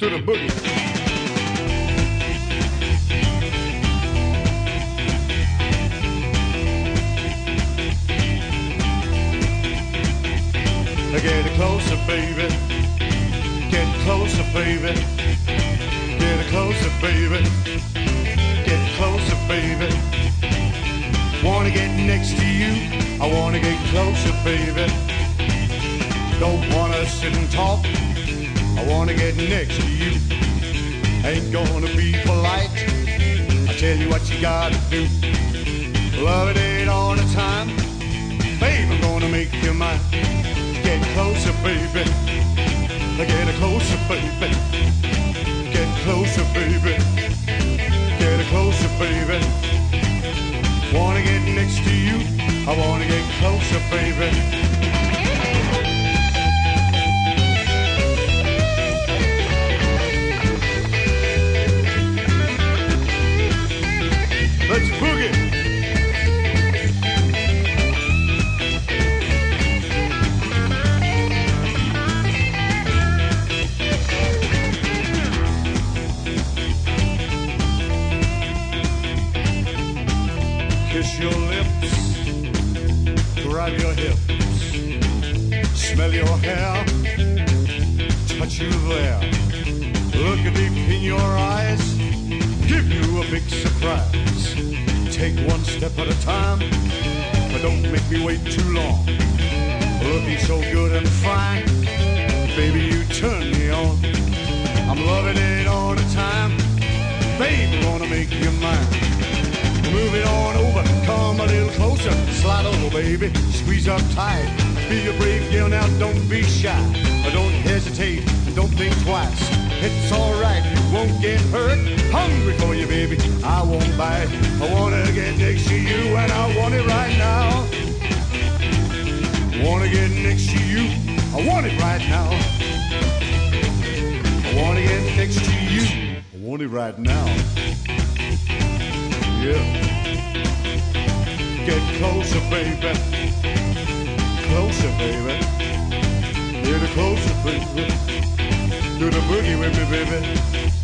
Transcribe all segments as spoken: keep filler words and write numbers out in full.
to the boogie. Get closer, baby. Get closer, baby. Get closer, baby. Get closer, baby. Wanna get next to you. I wanna get closer, baby. Don't wanna sit and talk. I wanna get next to you. Ain't gonna be polite. I tell you what you gotta do. Love it ain't all the time. Babe, I'm gonna make you mine. Get closer, baby. Get closer, baby. Get closer, baby. Get closer, baby. Wanna get next to you. I wanna get closer, baby. Let's boogie. Kiss your lips, grab your hips, smell your hair, touch you there. Look deep in your eyes, give you a big surprise. Take one step at a time, but don't make me wait too long. Looking so good and fine, baby, you turn me on. I'm loving it all the time, baby, wanna make you mine. Move it on over, come a little closer, slide over, baby, squeeze up tight. Be a brave girl now, don't be shy. Don't hesitate, don't think twice. It's alright, you won't get hurt. Hungry for you, baby, I won't bite. I wanna get next to you and I want it right now. Wanna get next to you, I want it right now. I wanna get next to you, I want it right now. Yeah. Get closer, baby. Closer, baby. Get closer, baby. Do the boogie with me, baby.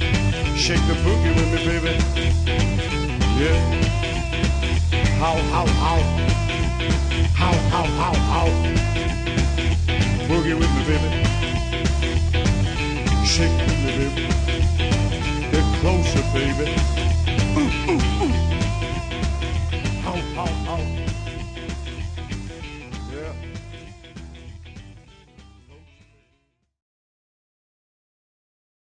Shake the boogie with me, baby. Yeah. How, how,